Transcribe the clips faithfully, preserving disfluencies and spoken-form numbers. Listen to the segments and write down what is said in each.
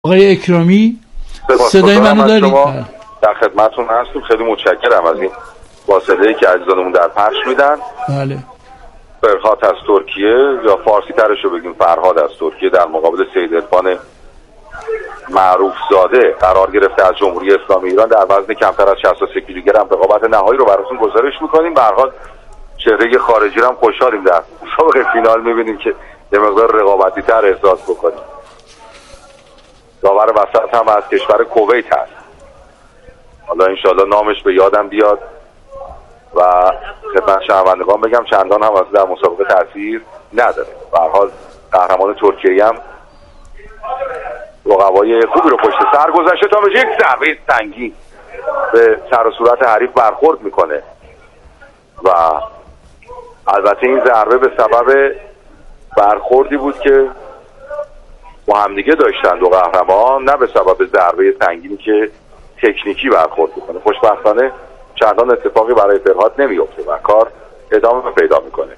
آقای اکرامی صدای منو دارید؟ در خدمتتون هستم. خیلی متشکرم از این واصله‌ای که عزیزانمون در پخش میدن. بله. فرهاد از ترکیه، یا فارسی ترشو بگیم فرهاد از ترکیه، در مقابل سید عرفان معروف زاده قرار گرفته از جمهوری اسلامی ایران در وزن کمتر از شصت و سه کیلوگرم. رقابت نهایی رو براتون گزارش میکنیم. به هر حال چهره خارجی رو هم خوشحالیم در مسابقه فینال میبینیم که یه مقدار رقابتی تر احساس بکنیم. داور وسط هم از کشور کویت هست. حالا انشالله نامش به یادم بیاد و خدمت شنوندگان بگم چندان هم از در مسابقه تاثیر نداره. به هر حال قهرمان ترکیه هم رقبای خوبی رو پشت سر گذاشته تا به یک ضربه سنگین به سر و صورت حریف برخورد میکنه و البته این ضربه به سبب برخوردی بود که با همدیگه داشتن دو قهرمان، نه به سبب ضربه سنگینی که تکنیکی برخورد میکنه. خوشبختانه چندان اتفاقی برای فرهاد نمیفته و کار ادامه پیدا میکنه.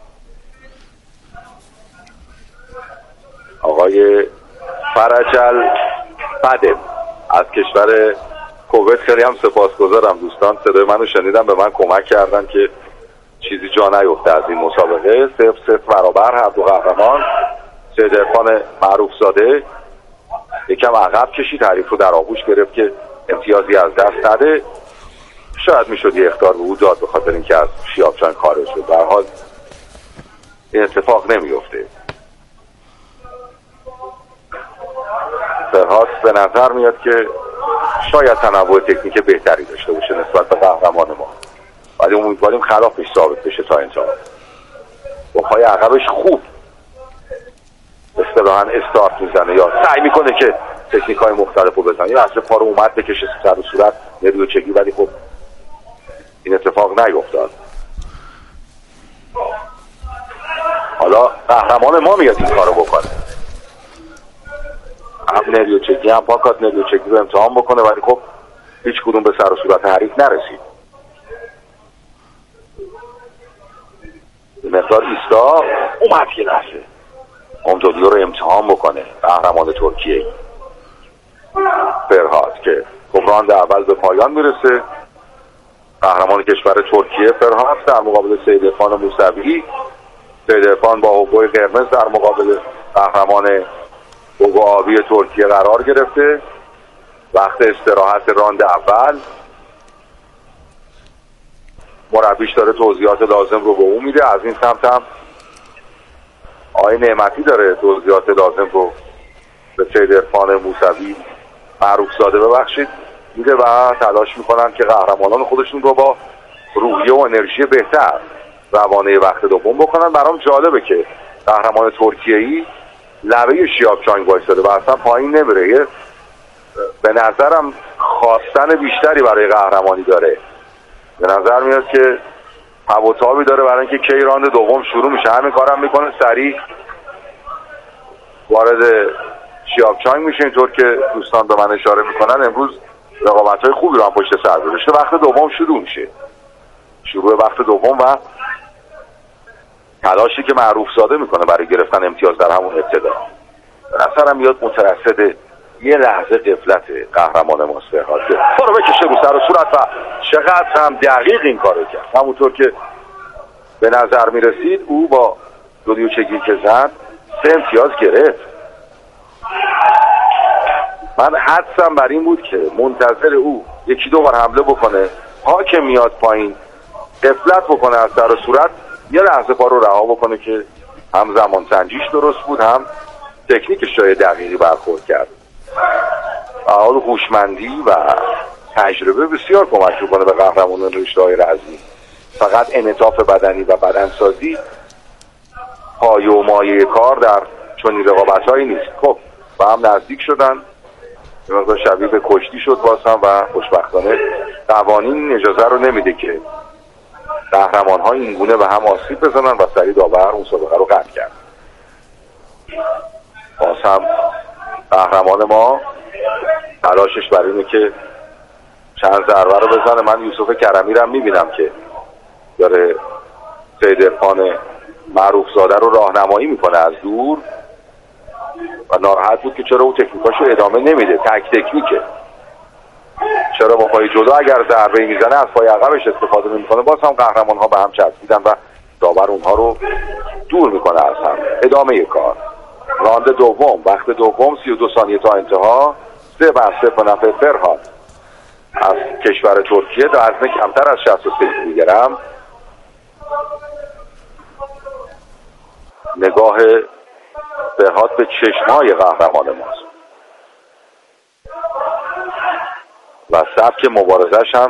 آقای فرجل بدل از کشور کویت، خیلی هم سپاسگزارم دوستان، صدای منو شنیدن، به من کمک کردن که چیزی جا نیفته از این مسابقه. صفر صفر برابر هر دو قهرمان. سید عرفان معروف زاده یکم عقب کشید، حریف رو در آغوش گرفت که امتیازی از دست نده. شاید میشد یه اخطار به او داد به خاطر اینکه از شیابچان خارج شد. به هر حال این اتفاق نمیفته. فرهاد به نظر میاد که شاید تنوع تکنیک بهتری داشته باشه نسبت به قهرمان ما، ولی امیدواریم خلافش ثابت بشه تا انتها. با پای عقبش خوب اصطلاحاً استارت میزنه یا سعی میکنه که تکنیک های مختلف رو بزنه، یا اصلا پا رو اومد بکشه سر و صورت نروی چگی، ولی خب این اتفاق نیفتاد. حالا قهرمان ما میاد این کارو بکنه، هم نریو چگی هم پاکات نریو چگی رو امتحان بکنه، ولی خب هیچ کدوم به سر و صورت حریف نرسید. مقدار ایستا اومد یه لحظه امدادیو رو امتحان بکنه قهرمان ترکیه فرهاد که خب راند اول به پایان میرسه. قهرمان کشور ترکیه فرهاد در مقابل سید عرفان موسوی. سید عرفان با حقوق قرمز در مقابل قهرمان حقوق آبی ترکیه قرار گرفته. وقت استراحت راند اول، مربیش داره توضیحات لازم رو به اون میده. از این سمت هم آقای نعمتی داره توضیحات لازم رو به سید عرفان موسوی معروف زاده ببخشید میده و تلاش میکنن که قهرمانان خودشون رو با روحیه و انرژی بهتر روانه وقت دوم بکنن. برام جالبه که قهرمان ترکیه‌ای لبه شیابچانگ وایساده و اصلا پایین نمیره. به نظرم خواستن بیشتری برای قهرمانی داره. به نظر میاد که هواتابی داره برای اینکه کی راند دوم شروع میشه. همین کارم میکنه، سریع وارد شیابچانگ میشه. اینطور که دوستان به من اشاره میکنن امروز رقابت‌های خوبی رو هم پشت سر گذاشته. وقت دوم شروع میشه، شروع وقت دوم و تلاشی که معروف زاده میکنه برای گرفتن امتیاز در همون ابتدا. به نظرم میاد مترصد یه لحظه قفلت قهرمان ماست فرهاد که تو رو بکشه رو سر و صورت و چقدر هم دقیق این کارو کرد. همونطور که به نظر میرسید او با دودیو چگی که زد سه امتیاز گرفت. من حدسم بر این بود که منتظر او یکی دو بار حمله بکنه، پا که میاد پایین قفلت بکنه از سر و صورت، یه لحظه پا رو رها بکنه که هم زمان سنجیش درست بود هم تکنیکش جای دقیقی برخورد کرد. حال هوشمندی و تجربه بسیار کمک میکنه به قهرمانان رشته‌های رزمی. فقط انعطاف بدنی و بدنسازی پایه و مایه کار در چنین رقابت‌هایی نیست. خب با هم نزدیک شدن، به مقدار شبیه به کشتی شد باز هم و خوشبختانه قوانین اجازه رو نمیده که قهرمان‌ها این گونه به هم آسیب بزنن و سریع داور مسابقه رو قطع کرد. باز هم قهرمان ما تلاشش برای اینه که چند ضربه رو بزنه. من یوسف کرمی رو هم میبینم که داره سید عرفان معروف زاده رو راهنمایی میکنه از دور. و ناراحت بود که چرا او تکنیکاشو ادامه نمیده، تک تکنیکه، چرا با پای جلو اگر ضربه میزنه از پای عقبش استفاده نمیکنه. باز هم قهرمان ها به هم چسبیدن و داور اونها رو دور میکنه از هم. ادامه کار راند دوم، وقت دوم سی و دو ثانیه تا انتها، سه بر سه به نفع فرهاد از کشور ترکیه در وزن کمتر از شصت و سه کیلوگرم. نگاه فرهاد به چشمای قهرمان ماست و سبک مبارزش هم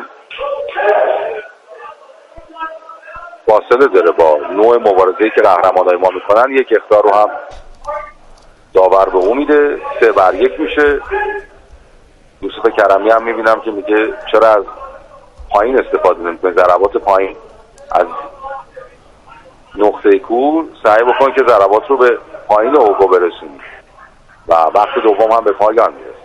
فاصله داره با نوع مبارزه‌ای که قهرمانای ما میکنن. یک اخطار رو هم داور به او میده، سه بر یک میشه. یوسف کرمی هم میبینم که میگه چرا از پایین استفاده نمیکنه، ضربات پایین از نقطه کور سعی بکن که ضربات رو به پایین اوگو برسونی و وقت دوم هم به پایان میرسه.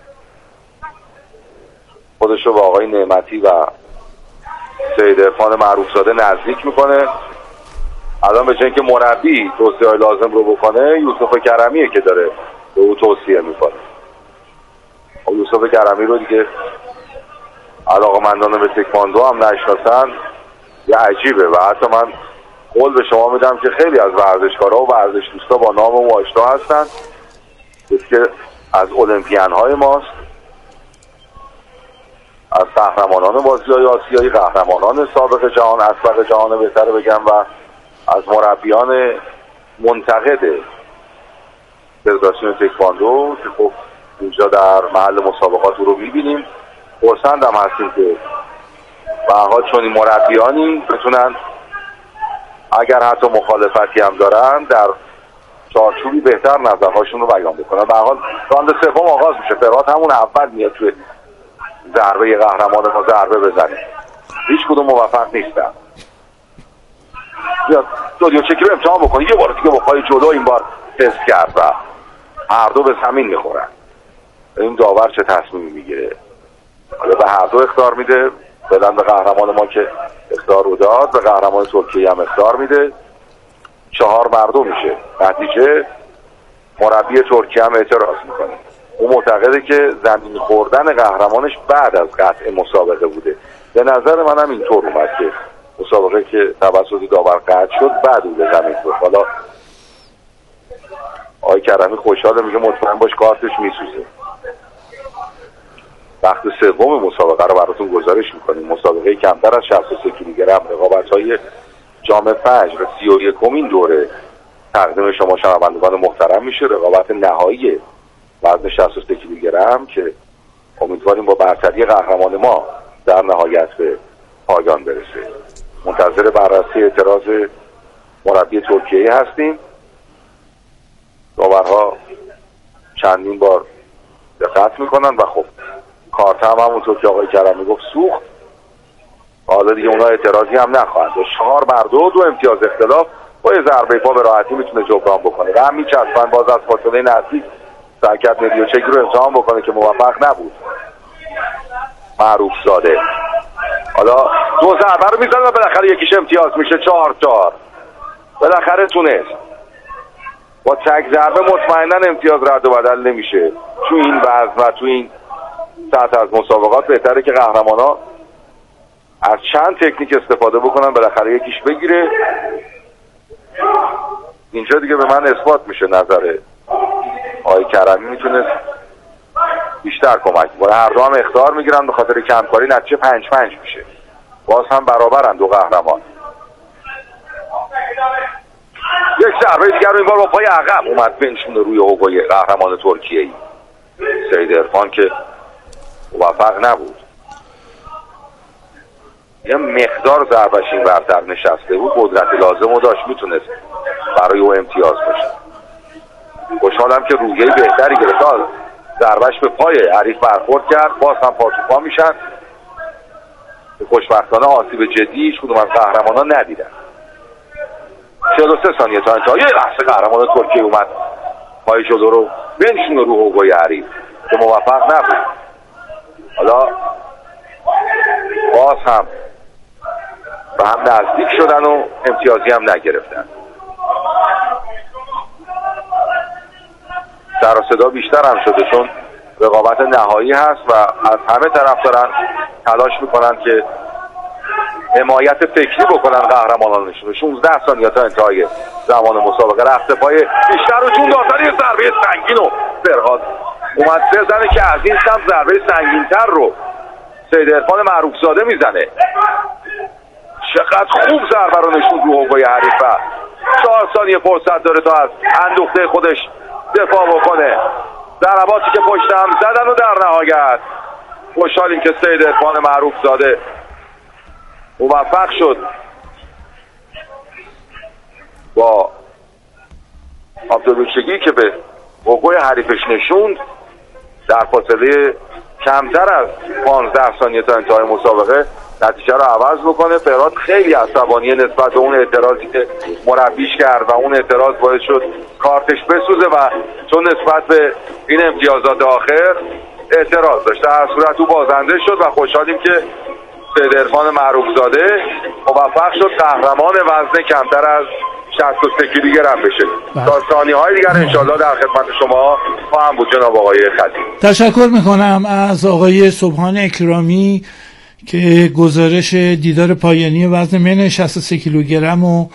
خودش رو با آقای نعمتی و سید عرفان معروفزاده نزدیک میکنه. الان به جای اینکه مربی توصیه های لازم رو بکنه، یوسف کرمیه که داره به او توصیه میکنه. یوسف کرمی رو دیگه علاقه‌مندان به تکواندو هم نشناسن، یه عجیبه. و حتی من قول به شما میدم که خیلی از ورزشکارها و ورزش دوستا با نام او آشنا هستن که از المپیان های ماست، از قهرمانان بازی‌های آسیایی، قهرمانان سابق جهان، اسبق جهان بهتره بگم، و از مربیان منتقد فدراسیون تکواندو که خب اینجا در محل مسابقات رو میبینیم. خرسند هم هستیم که به هر حال چون این مربیانی بتونن اگر حتی مخالفتی هم دارن در چارچوبی بهتر نظرهاشون رو بیان بکنن. به هر حال راند سوم آغاز میشه. فرهاد همون اول میاد توی ضربه قهرمان ما ضربه بزنه، هیچ کدوم موفق نیستن. یا دودیو چکی رو امتحان بکنه، یه بار دیگه با پای جلو این بار تست کرد و هر دو به زمین میخورن. این داور چه تصمیمی میگیره؟ حالا به هر دو اخطار میده، بدن به قهرمان ما که اخطار رو داد، به قهرمان ترکیه هم اخطار میده. چهار بر دو میشه نتیجه. مربی ترکیه هم اعتراض میکنه، او معتقده که زمین خوردن قهرمانش بعد از قطع مسابقه بوده. به نظر منم اینطور اومد که مسابقه که توسط داور قطع شد بعد او به زمین خورد. حالا آقای کرمی خوشحاله، میگه مطمئن باش کارتش میسوزه. وقت سوم مسابقه رو براتون گزارش میکنیم. مسابقه کمتر از شصت و سه کیلوگرم، رقابت‌های جام فجر سی و یکمین دوره تقدیم شما شنوندگان محترم میشه. رقابت نهایی وزن شصت و سه کیلوگرم که امیدواریم با برتری قهرمان ما در نهایت به پایان برسه. منتظر بررسی اعتراض مربی ترکیه هستیم. داورها چندین بار دقت میکنن و خب کارت هم همونطور که آقای کرمی گفت سوخت. حالا دیگه اونا اعتراضی هم نخواهند داشت. چهار بر دو دو امتیاز اختلاف با یه ضربه پا به راحتی میتونه جبران بکنه و هم میچسبن. باز از فاصله نزدیک سعی کرد ندیوچگی رو امتحان بکنه که موفق نبود. معروف زاده حالا دو ضربه رو میزنه و بالاخره یکیش امتیاز میشه. چهار چهار بالاخره تونست. با تک ضربه مطمئنا امتیاز رد و بدل نمیشه. تو این وزن و تو این سطح از مسابقات بهتره که قهرمانا از چند تکنیک استفاده بکنن، بالاخره یکیش بگیره. اینجا دیگه به من اثبات میشه نظر آقای کرمی میتونه بیشتر کمک کنه. هر دو هم اخطار میگیرن به خاطر کمکاری، نتیجه پنج پنج میشه. باز هم برابرن دو قهرمان. یک ضربه دیگر رو این بار با پای عقب اومد بنشونه روی هوگوی قهرمان ترکیه‌ای سید عرفان که موفق نبود. یه مقدار ضربش این برتر نشسته بود، قدرت لازم رو داشت، میتونست برای او امتیاز باشه. خوشحالم که رویه بهتری گرفت. ضربش به پای حریف برخورد کرد، باز هم پا تو پا میشن. خوشبختانه آسیب جدی هیچ کدوم از قهرمانان ندیدن. چهل و سه ثانیه تا انتها یه لحظه قهرمان ترکیه اومد پای جلو رو بنشونه رو هوگوی حریف که موفق نبود. حالا باز هم به هم نزدیک شدن و امتیازی هم نگرفتن. سر و صدا بیشتر هم شده، چون رقابت نهایی هست و از همه طرف دارن تلاش میکنن که حمایت فکری بکنن قهرمانانشون. شانزده ثانیه تا انتهای زمان مسابقه رفته پای بیشتر رو جون دادن، یه ضربه سنگین و فرهاد اومد بزنه که از این سمت ضربه سنگین‌تر رو سید عرفان معروفزاده میزنه. چقدر خوب ضربه رو نشون رو حقوقی حریفه. چهار ثانیه فرصت داره تا از اندوخته خودش دفاع بکنه. ضرباتی که پشت هم زدن و در نهایت خوشحالیم که سید عرفان معروفزاده موفق شد با عبدالبکشگی که به حقوقی حریفش نشوند در فاصله کمتر از پانزده ثانیه تا انتهای مسابقه نتیجه رو عوض بکنه. فرهاد خیلی عصبانیه نسبت به اون اعتراضی که مربیش کرد و اون اعتراض باعث شد کارتش بسوزه و چون نسبت به این امتیازات آخر اعتراض داشت، در صورت او بازنده شد و خوشحالیم که سید عرفان معروفزاده موفق شد قهرمان وزن کمتر از شصت و سه کیلوگرم بشه. تا ثانیه‌های دیگر انشالله در خدمت شما خواهم بود جناب آقای خطیب. تشکر میکنم از آقای سبحان اکرامی که گزارش دیدار پایانی وزن من شصت و سه کیلوگرم و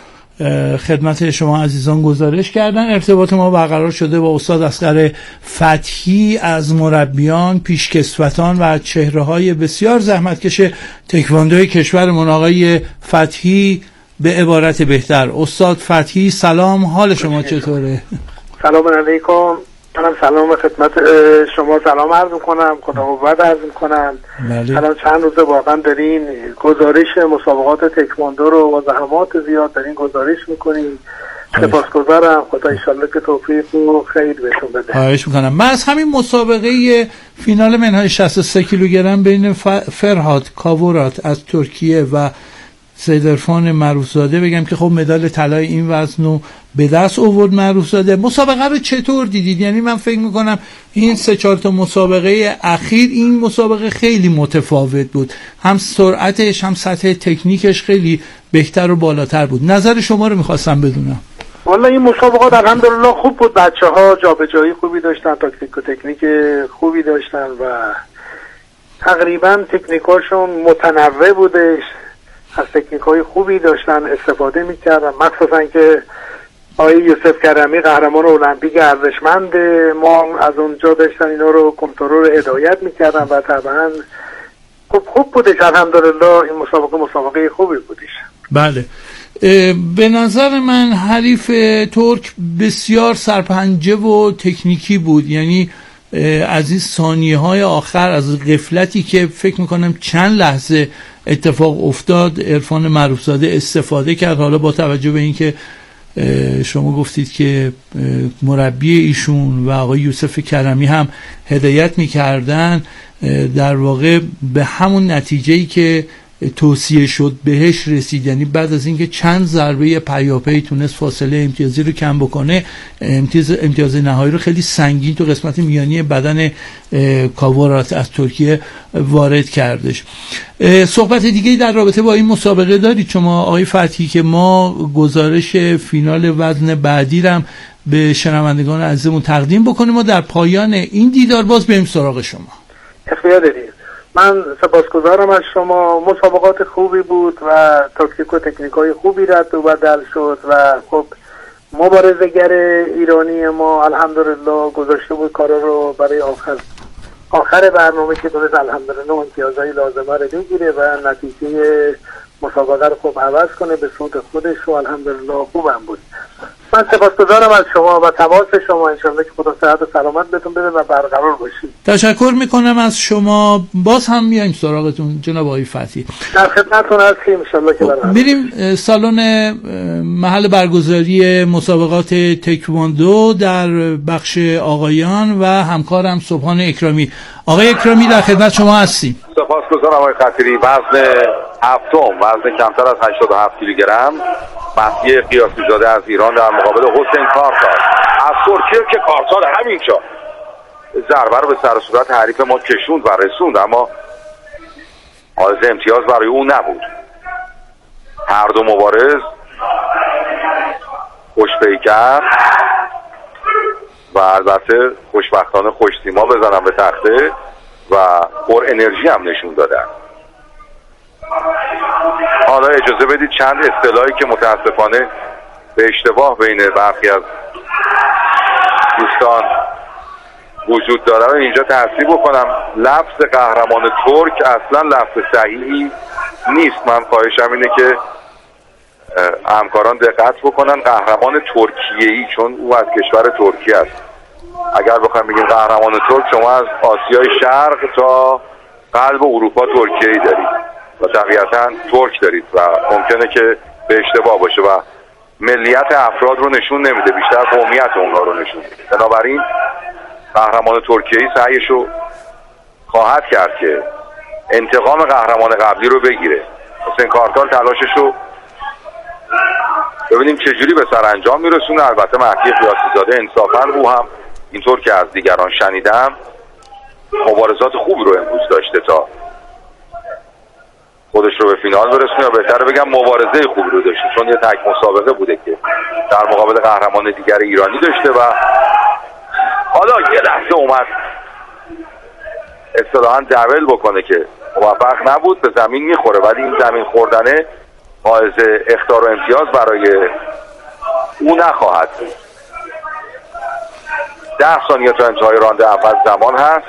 خدمت شما عزیزان گزارش کردن. ارتباط ما برقرار شده با استاد اصغر فتحی از مربیان، پیشکسوتان و چهره‌های بسیار زحمتکش تکواندوی کشورمون. آقای فتحی به عبارت بهتر استاد فتحی، سلام، حال شما چطوره؟ سلام علیکم. منم سلام خدمت شما سلام عرض میکنم، خدا قوت عرض میکنم. الان چند روزه واقعا دارین گزارش مسابقات تکواندو رو با زحمات زیاد دارین گزارش میکنین. سپاسگزارم. خدا انشالله که توفیق و خیر بهتون بده. خواهش میکنم. من از همین مسابقه فینال منهای شصت و سه کیلوگرم بین فرهاد کاورات از ترکیه و سید عرفان معروفزاده بگم که خب مدال طلای این وزن رو به دست آورد معروفزاده. مسابقه رو چطور دیدید؟ یعنی من فکر میکنم این سه چهار تا مسابقه اخیر این مسابقه خیلی متفاوت بود، هم سرعتش هم سطح تکنیکش خیلی بهتر و بالاتر بود. نظر شما رو میخواستم بدونم. والا این مسابقات الحمدلله خوب بود، بچه ها جابجایی خوبی داشتن، تاکتیک و تکنیک خوبی داشتن و تقریبا تکنیکاشون متنوع بودش، از تکنیک های خوبی داشتن استفاده میکردن، مخصوصا که آقای یوسف کرمی قهرمان المپیک ارزشمند ما از اونجا داشتن اینا رو کنترل هدایت میکردن و طبعا خوب خوب بودش. الحمدلله این مسابقه مسابقه خوبی بودش. بله، به نظر من حریف ترک بسیار سرپنجه و تکنیکی بود. یعنی از این ثانیه های آخر، از غفلتی که فکر میکنم چند لحظه اتفاق افتاد، عرفان معروفزاده استفاده کرد. حالا با توجه به اینکه شما گفتید که مربی ایشون و آقای یوسف کرمی هم هدایت میکردن، در واقع به همون نتیجه‌ای که توصیه شد بهش رسید. یعنی بعد از اینکه چند ضربه پیاپی تونست فاصله امتیازی رو کم بکنه، امتیاز امتیاز نهایی رو خیلی سنگین تو قسمت میانی بدن کاورات از ترکیه وارد کردش. صحبت دیگه در رابطه با این مسابقه دارید شما آقای فتحی که ما گزارش فینال وزن بعدی رو به شنوندگان عزیزمون تقدیم بکنیم و در پایان این دیدار باز بریم سراغ شما؟ اختیار دارید. من سپاسگزارم از شما. مسابقات خوبی بود و تاکتیک و تکنیک های خوبی رد و بدل شد و خب مبارزه‌گر ایرانی ما الحمدلله گذاشته بود کارا رو برای آخر آخر برنامه که تونست الحمدلله امتیازهای لازمه رو بگیره و نتیجه مسابقه رو خوب عوض کنه به سود خودش و الحمدلله خوبم بود. من سپاسگزارم از شما و تماس شما. انشالله که خدا صحت و سلامت بهتون بده و برقرار باشید. تشکر میکنم از شما. باز هم میایم سراغتون جناب آقای فتحی. در خدمتتون هستیم انشالله که برقرار. میریم سالن محل برگزاری مسابقات تکواندو در بخش آقایان و همکارم سبحان اکرامی. آقای اکرامی در خدمت شما هستیم. سپاسگزارم آقای خطیری. وزن هفتم، وزن کمتر از هشتاد و هفت کیلوگرم، مهدی قیاسی زاده از ایران در مقابل حسین کارساد از ترکیه که کارساد همینجا ضربه رو به سر و صورت حریف ما کشوند و رسوند، اما حائز امتیاز برای او نبود. هر دو مبارز خوش پیکر و البته خوشبختانه خوش سیما بزنم به تخته و پر انرژی هم نشون دادن. حالا اجازه بدید چند اصطلاحی که متاسفانه به اشتباه بین برخی از دوستان وجود داره رو اینجا تصحیح بکنم. لفظ قهرمان ترک اصلا لفظ صحیحی نیست. من خواهشم اینه که همکاران دقت بکنن. قهرمان ترکیه‌ای، چون او از کشور ترکیه است. اگر بخوایم بگیم قهرمان ترک، شما از آسیای شرق تا قلب اروپا ترکیه‌ای دارید و طبیعتا ترک دارید و ممکنه که به اشتباه باشه و ملیت افراد رو نشون نمیده، بیشتر قومیت اونها رو نشون میده. بنابراین قهرمان ترکیه‌ای سعیش رو خواهد کرد که انتقام قهرمان قبلی رو بگیره. حسین کارتال تلاشش رو ببینیم چجوری به سرانجام میرسونه. البته مهدی قیاسی زاده انصافا او هم اینطور که از دیگران شنیدم مبارزات خوبی رو امروز داشته تا خودش رو به فینال برسونه، یا بهتره بگم مبارزه خوبی رو داشته، چون یه تک مسابقه بوده که در مقابل قهرمان دیگر ایرانی داشته و حالا یه لحظه اومد اصطلاحاً دبل بکنه که موفق نبود، به زمین میخوره، ولی این زمین خوردنه باعث اخطار و امتیاز برای او نخواهد بود. ده ثانیه تا انتهای راند اول زمان هست.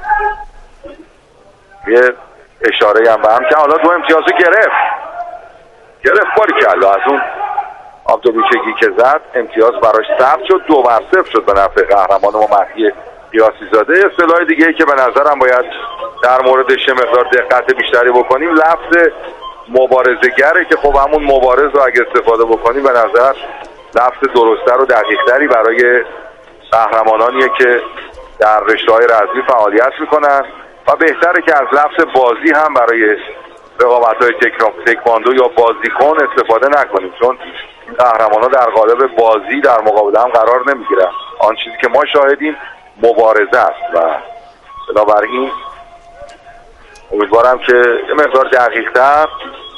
یه اشاره هم به هم که حالا دو امتیازو گرفت گرفت باری که الله از اون عبدالوچگی که زد امتیاز براش ثبت شد. دو بر صفر شد به نفع قهرمان ما مهدی قیاسی زاده. اصطلاح دیگه ای که به نظرم باید در موردش مقدار دقت بیشتری بکنیم لفظ مبارزه‌گره که خب همون مبارز رو اگه استفاده بکنیم به نظر لفظ درست‌تر و دقیق‌تری برای قهرمانانیه که در رشته‌های رزمی فعالیت میکنن و بهتره که از لفظ بازی هم برای رقابت‌های تکواندو یا بازیکن استفاده نکنیم، چون قهرمان‌ها در قالب بازی در مقابل هم قرار نمیگیرن. آن چیزی که ما شاهدیم مبارزه است و بنابراین امیدوارم که یه مقدار دقیق‌تر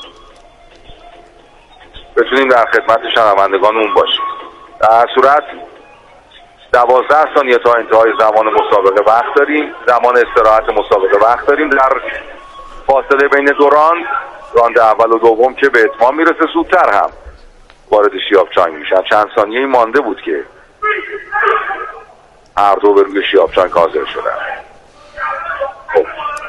بتونیم در خدمت شنوندگانمون باشیم. در صورت دوازده ثانیه تا انتهای زمان مسابقه وقت داریم، زمان استراحت مسابقه وقت داریم. در فاصله بین دو راند، راند اول و دوم که به اتمام میرسه، زودتر هم وارد شیابچانگ میشن. چند ثانیه‌ای مانده بود که هر دو به روی شیابچانگ حاضر شدن. خب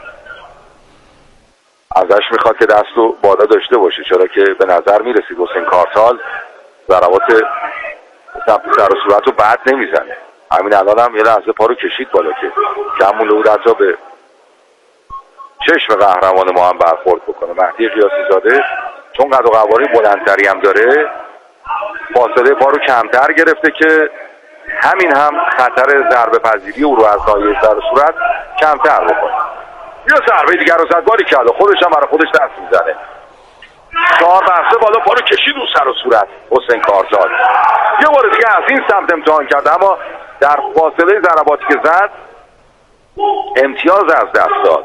ازش میخواد که دست و بالا داشته باشه، چرا که به نظر میرسید حسین کارتال ضربات سمت سر و صورت رو بد نمیزنه. همین الان هم یه لحظه پا رو کشید بالا که کم مونده بود حتی به چشم قهرمان ما هم برخورد بکنه. مهدی قیاسی زاده چون قد و قواره بلندتری هم داره فاصله پا رو کمتر گرفته که همین هم خطر ضربه پذیری او رو از ناحیه سر و صورت کمتر بکنه. یه ضربه دیگر رو زد، باری کلا خودش هم برای خودش دست میزنه. چهار بحثه بالا پا رو کشید اون سر و صورت حسین کارتال. یه بار دیگه از این سمت امتحان کرد، اما در فاصله ضرباتی که زد امتیاز از دست داد.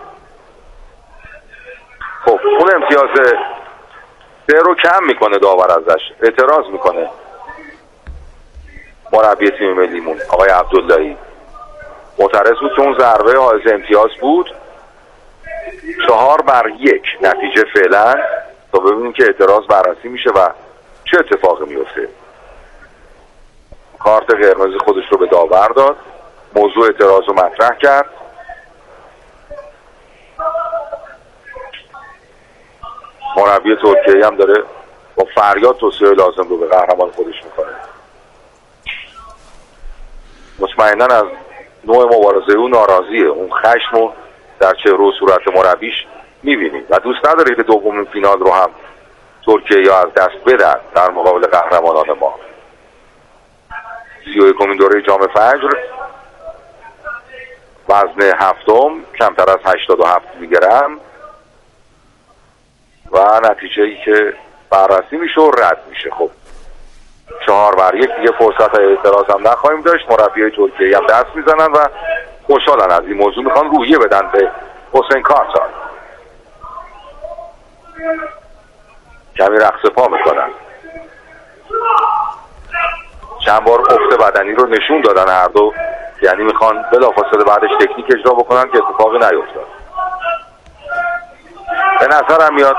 خب اون امتیاز سه رو کم میکنه داور ازش، اعتراض میکنه مربی تیم ملیمون آقای عبداللهی. معترض بود که اون ضربه حائز امتیاز بود. چهار بر یک نتیجه فعلا، تا ببینیم که اعتراض بررسی میشه و چه اتفاقی میفته. کارت قرمز خودش رو به داور داد، موضوع اعتراض رو مطرح کرد. مربی ترکیه هم داره با فریاد توصیه لازم رو به قهرمان خودش میکنه. مطمئنا از نوع مبارزه او ناراضیه، اون خشم رو در چهره و صورت مربیش میبینیم و دوست نداره که دومین فینال رو هم ترکیه یا از دست بدن در مقابل قهرمانان ما. سی و یکمین دوره جام فجر، وزن هفتم، کمتر از هشتاد و هفت میگرم و نتیجه ای که بررسی میشه و رد میشه. خب چهار بر یک دیگه فرصت اعتراض هم نخواهیم داشت. مربیای ترکیه هم دست میزنن و خوشحالن از این موضوع، میخوان روحیه بدن به حسین کارتال. کمی رقص پا میکنن، چند بار افت بدنی رو نشون دادن هر دو یعنی میخوان بلافاصله بعدش تکنیک اجرا بکنن که اتفاقی نیفتاد. به نظرم میاد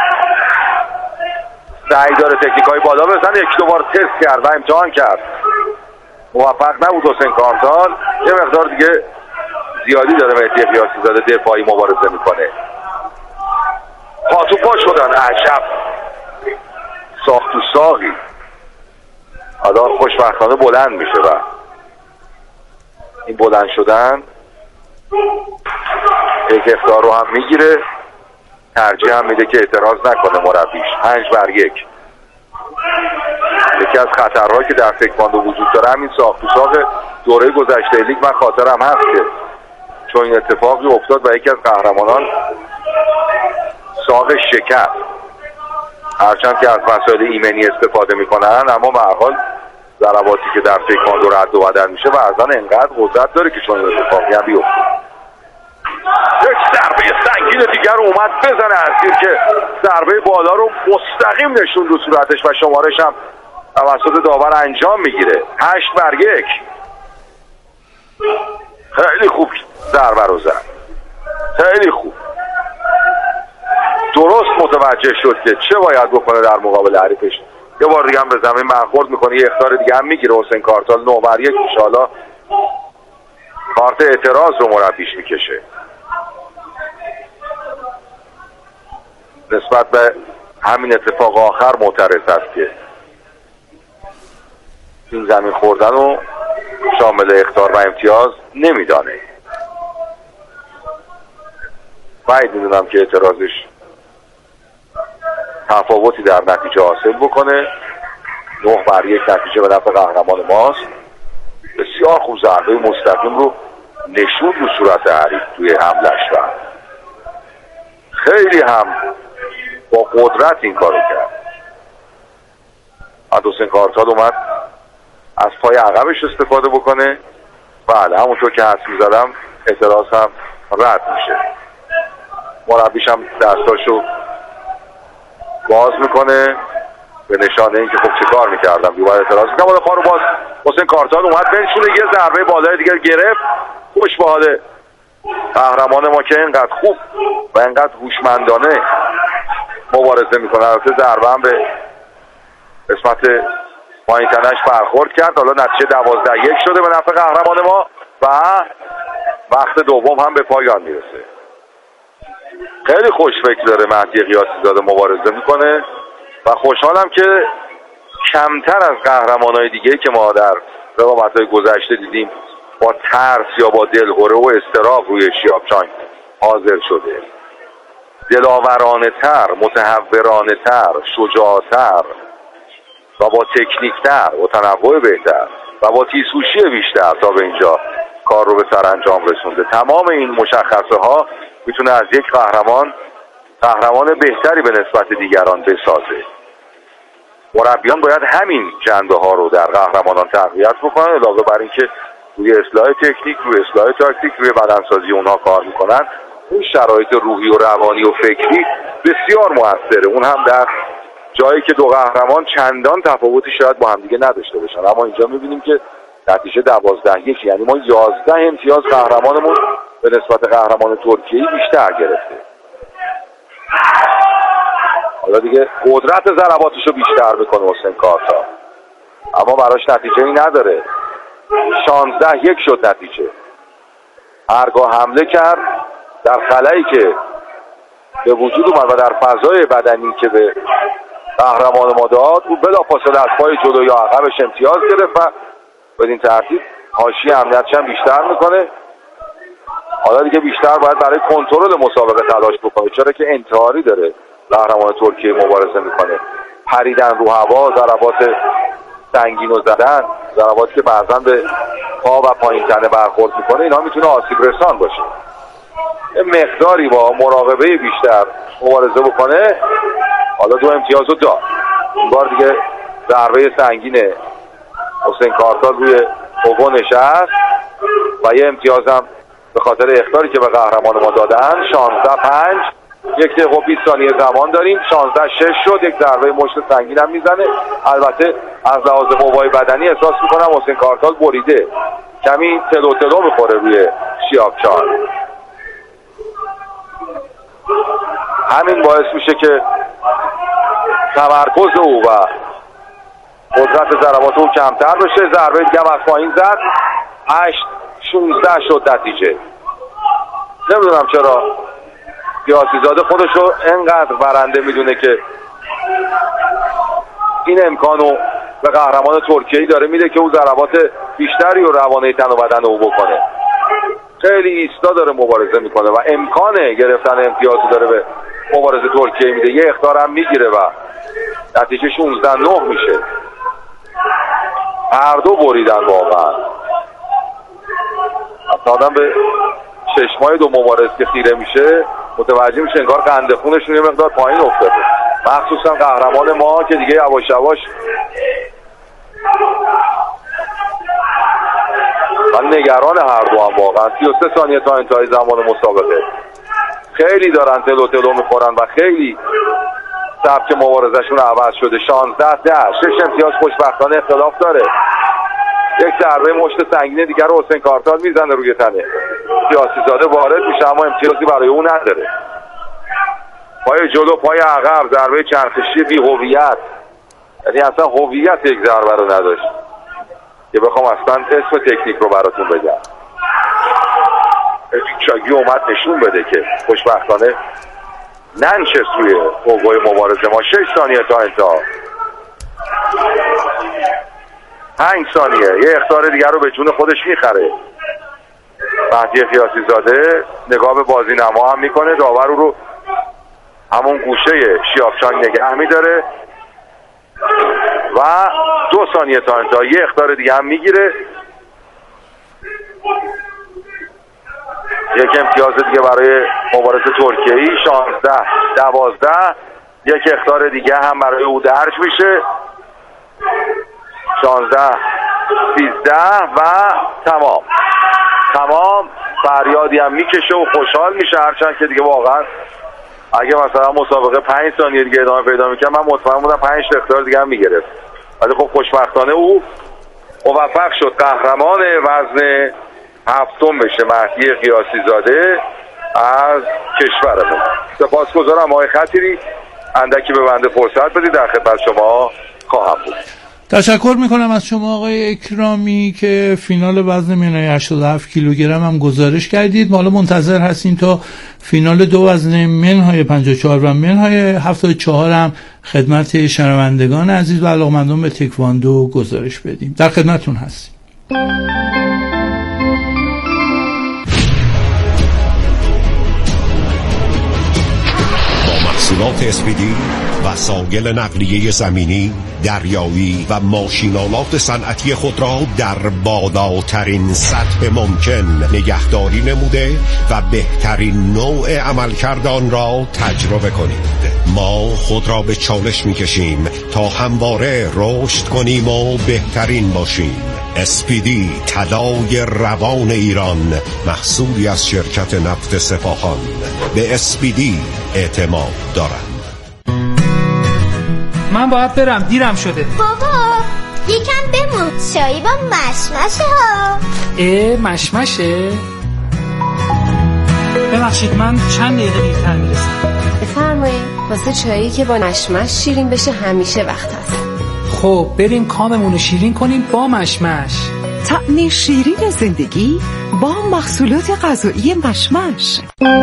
سعی داره تکنیک های بالا بزنه، یک دو بار تست کرد و امتحان کرد، موفق نبود حسین کارتال. یه مقدار دیگه زیادی داره مهدی قیاسی زاده دفاعی مبارزه میکنه. پاتو پا شدن، عجب ساخت و ساقی. حالا خوشبختانه بلند میشه و این بلند شدن یک اختار رو هم میگیره، ترجیح هم میده که اعتراض نکنه مربیش. پنج بر یک. یکی از خطرهایی که در تکواندو وجود داره همین ساخت و ساق دوره گذشته لیگ. من خاطرم هست که چون این اتفاقی افتاد و یکی از قهرمانان ساق شکست، هرچند که از مسائل ایمنی استفاده میکنن، اما به هر حال ضرباتی که در تکواندو رد و بدل میشه و ازن انقدر قدرت داره که چون این اتفاقی هم بیفته. یک ضربه سنگین دیگر اومد بزنه از زیر که ضربه بالا رو مستقیم نشون رو صورتش و شمارش هم توسط داور انجام میگیره. هشت بر یک. خیلی خوب ضربه رو زد، خیلی خوب. درست متوجه شد که چه باید بکنه در مقابل حریفش. یه بار دیگه هم به زمین برخورد میکنه، یه اخطار دیگه هم میگیره حسین کارتال. نه بر یک میشه. حالا کارت اعتراض رو مربیش میکشه نسبت به همین اتفاق آخر. معترض است که این زمین خوردن رو شامل اخطار و امتیاز نمیدانه. باید میدونم که اعتراضش تفاوتی در نتیجه حاصل بکنه. نه بر یک نتیجه به نفع قهرمان ماست. بسیار خوب ضربه مستقیم رو نشون رو صورت حریف توی حملش و خیلی هم با قدرت این کارو کرد. حسین کارتال اومد از پای عقبش استفاده بکنه. بله همونطور که حدس می‌زدم اعتراض هم رد میشه. مربیش هم دستاشو باز میکنه به نشانه اینکه خب چه کار میکردم بیوار اعتراض میکنم. حالا پارو باز حسین کارتال اومد بنشونه، یه ضربه بالای دیگر گرفت. خوش به حال قهرمان ما که اینقدر خوب و اینقدر هوشمندانه مبارزه میکنه. البته ضربه هم به قسمت پایین تنش برخورد کرد. حالا نتیجه دوازده یک شده به نفع قهرمان ما و وقت دوم هم به پایان میرسه. خیلی خوش فکر داره مهدی قیاسی زاده مبارزه میکنه و خوشحالم که کمتر از قهرمانای دیگه که ما در رقابت‌های گذشته دیدیم با ترس یا با دلهره و اضطراب روی شیابچانگ حاضر شده. دلاورانه تر، متحورانه تر، شجاعتر و با تکنیک تر و تنوع بهتر و با تیزهوشی بیشتر تا به اینجا کار رو به سرانجام رسونده. تمام این مشخصه ها میتونه از یک قهرمان قهرمان بهتری به نسبت دیگران بسازه. مربیان باید همین جنبه ها رو در قهرمانان تقویت بکنن، علاوه بر اینکه روی اصلاح تکنیک، روی اصلاح تاکتیک، روی بدنسازی اونها کار میکنن. اون شرایط روحی و روانی و فکری بسیار موثره، اون هم در جایی که دو قهرمان چندان تفاوتی شاید با هم دیگه نداشته باشن. اما اینجا میبینیم که نتیجه دوازده یک، یعنی ما یازده امتیاز قهرمانمون به نسبت قهرمان ترکیه بیشتر گرفته. حالا دیگه قدرت ضرباتشو بیشتر بکنه حسین کارتال، اما براش نتیجه ای نداره. شانزده یک شد نتیجه. هرگاه حمله کرد در خلایی که به وجود اومد و در فضای بدنی که به قهرمان ما داد، او بلافاصله از پای جلو یا عقبش امتیاز گرفت و بدین ترتیب حاشیه امنیتش هم بیشتر میکنه. حالا دیگه بیشتر باید برای کنترل مسابقه تلاش بکنه، چرا که انتحاری داره قهرمان ترکیه مبارزه میکنه. پریدن رو هوا، ضربات سنگین و زدن، ضرباتی که بعضا به پا و پایین تنه برخورد میکنه، اینا میتونه آسیب رسان باشه. مقداری با مراقبه بیشتر مبارزه بکنه. حالا دو امتیاز رو داد. این بار دیگه ضربه سنگین حسین کارتال روی اوگو نشست و یه امتیاز هم به خاطر اخطاری که به قهرمان ما دادن. شانزده پنج، یک دقیقه و بیست ثانیه زمان داریم. شانزده شش شد. یک ضربه مشت سنگین هم میزنه. البته از لحاظ قوای بدنی احساس میکنم حسین کارتال بریده، کمی تلو تلو میخوره روی شیابچان. همین باعث میشه که تمرکز او و قدرت ضربات او کمتر بشه. ضربه دیگه هم از پایین زد. هشت شونزده شد نتیجه. نمیدونم چرا قیاسی زاده خودش رو انقدر برنده میدونه که این امکانو به قهرمان ترکیه‌ای داره میده که او ضربات بیشتری و روانه تن و بدن او بکنه. خیلی ایستا داره مبارزه میکنه و امکان گرفتن امتیازی داره به مبارزه ترکیه میده. یه اخطار هم میگیره و نتیجه شانزده نه میشه. هر دو بریدن واقعا. حتی آدم به چشمای دو مبارز که خیره میشه متوجه میشه انگار قند خونشون یه مقدار پایین افتاده، مخصوصا قهرمان ما که دیگه یواش یواش من نگران هر دو هم واقعا. سی و سه ثانیه تا انتهای زمان مسابقه. خیلی دارن تلو تلو میخورن و خیلی سبک مبارزشون عوض شده. شانزده ده شش امتیاز خوشبختانه اختلاف داره. یک ضربه مشت سنگین دیگر رو حسین کارتال میزنه روی تنه قیاسی زاده، وارد میشه اما امتیازی برای اون نداره. پای جلو پای عقب، ضربه چرخشی بی هویت، یعنی اصلا هویت یک ضربه رو نداشت که بخوام اصلا اسم تکنیک رو براتون بگم. چاگی اومد نشون بده که خوشبختانه ننشست روی اوگوی مبارزه ما. شش ثانیه تا انتها، پنج ثانیه. یه اخطار دیگر رو به جون خودش میخره مهدی قیاسی زاده. نگاه به بازی نما هم میکنه. داور رو همون گوشه شیابچان نگه میداره و دو ثانیه تا انتها یه اخطار دیگه هم میگیره. یک امتیاز دیگه برای مبارزه ترکیه‌ای. شانزده دوازده. یک اخطار دیگه هم برای او درج میشه. شانزده سیزده و تمام. تمام. فریادی هم میکشه و خوشحال میشه، هرچند که دیگه واقعا اگه مثلا مسابقه پنج ثانیه دیگه ادامه پیدا میکنه من مطمئن بودم پنج اختیار دیگه هم میگرفت. ولی خب خوشبختانه او موفق شد قهرمان وزن هفتم بشه، مهدی قیاسی زاده از کشورمون. سپاسگزارم آقای خطیری. اندکی به بنده فرصت بدید، در خدمت شما خواهم بود. تشکر میکنم از شما آقای اکرامی که فینال وزن منهای هشتاد و هفت کیلوگرم هم گزارش کردید. ما حالا منتظر هستیم تا فینال دو وزن منهای پنجاه و چهار و منهای هفتاد و چهار هم خدمت شنوندگان عزیز و علاقمندان به تکواندو گزارش بدیم. در خدمتون هستیم. محصولات اسپیدی، وسایل نقلیه زمینی، دریایی و ماشینالات صنعتی خود را در بالاترین سطح ممکن نگهداری نموده و بهترین نوع عملکرد آن را تجربه کنید. ما خود را به چالش می‌کشیم تا همواره رشد کنیم و بهترین باشیم. اسپیدی، طلای روان ایران، محصولی از شرکت نفت سپاهان. به اسپیدی اعتماد دارند. من باید برم، دیرم شده. بابا یکم بمون، چایی با مشمشه ها. اه مشمشه؟ ببخشید من چند دقیقه دیرتر میرسم. بفرمایید. واسه چایی که با مشمش شیرین بشه همیشه وقت هست. خب بریم کاممون رو شیرین کنیم با مشمش. طعم شیرین زندگی با محصولات غذایی مشمش.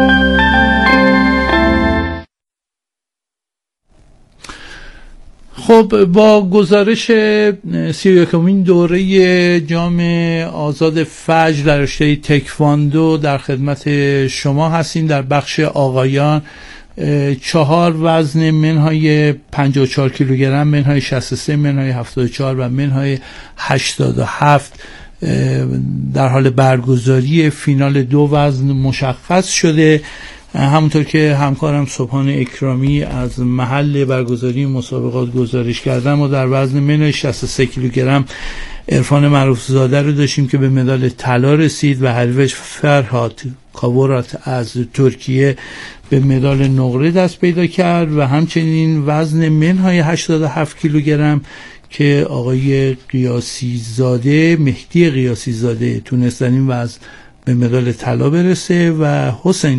خب با گزارش سی و یکمین دوره جام آزاد فجر در رشته تکواندو در خدمت شما هستیم. در بخش آقایان چهار وزن منهای پنجاه و چهار کیلوگرم، منهای شصت و سه، منهای هفتاد و چهار و منهای هشتاد و هفت در حال برگزاری. فینال دو وزن مشخص شده. همونطور که همکارم سبحان اکرامی از محل برگزاری مسابقات گزارش کردم و در وزن منهای شصت و سه کیلوگرم عرفان معروفزاده رو داشتیم که به مدال طلا رسید و حریفش فرهاد کاورات از ترکیه به مدال نقره دست پیدا کرد و همچنین وزن منهای هشتاد و هفت کیلوگرم که آقای قیاسی زاده، مهدی قیاسی زاده، تونستن این وضع به مدال طلا برسه و حسین